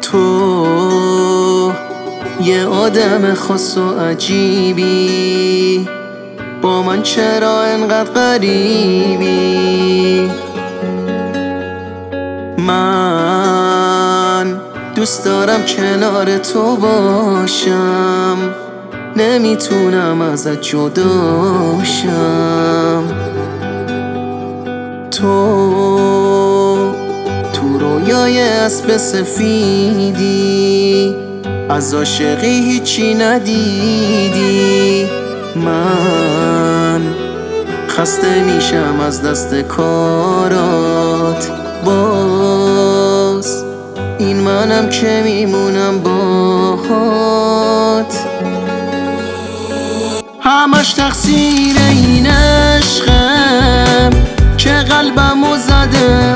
تو یه آدم خاص و عجیبی، با من چرا انقدر غریبی؟ من دوست دارم کنار تو باشم، نمیتونم ازت جداشم. تو رویای اسب سفیدی، از عاشقی هیچی ندیدی. من خسته میشم از دست کارات، باز این منم که میمونم باهات. همش تقصیر این عشقم که قلبمو زده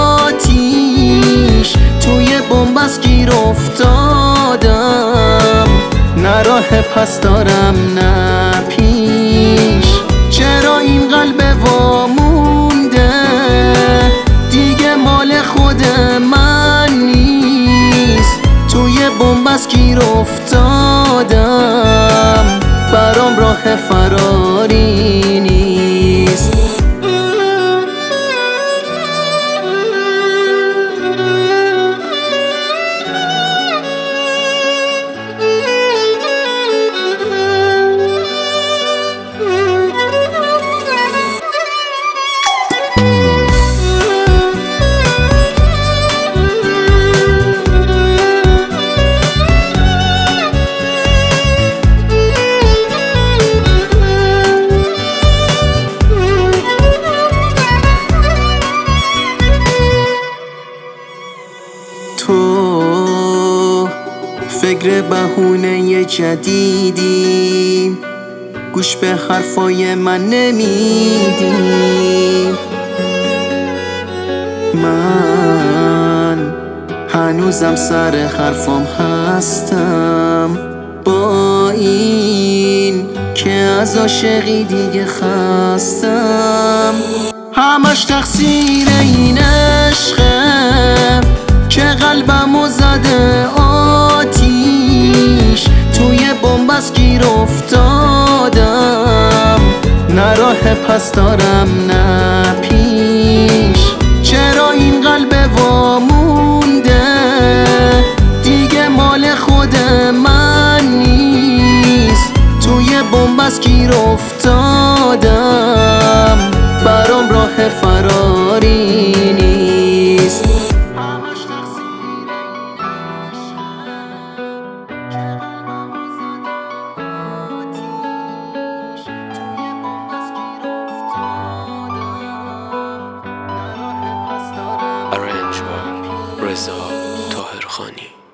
آتیش، توی بنبست گیر افتادم، نه راه پس دارم نه پیش. چرا این قلب وامونده دیگه مال خود من نیست؟ توی بنبست گیر افتادم، برام راه فراری نیست. تو فکر بهونه جدیدی، گوش به حرفای من نمیدی. من هنوزم سر حرفام هستم، با این که از عاشقی دیگه خستم. همش تقصیر این عشقم که قلبمو زده آتیش، توی بنبست گیر افتادم، نه راه پس دارم نه پیش. چرا این قلب وامونده دیگه مال خود من نیست؟ توی بنبست گیر افتادم، برام راه فراری نیست. Arranged by Reza Tahirkhani.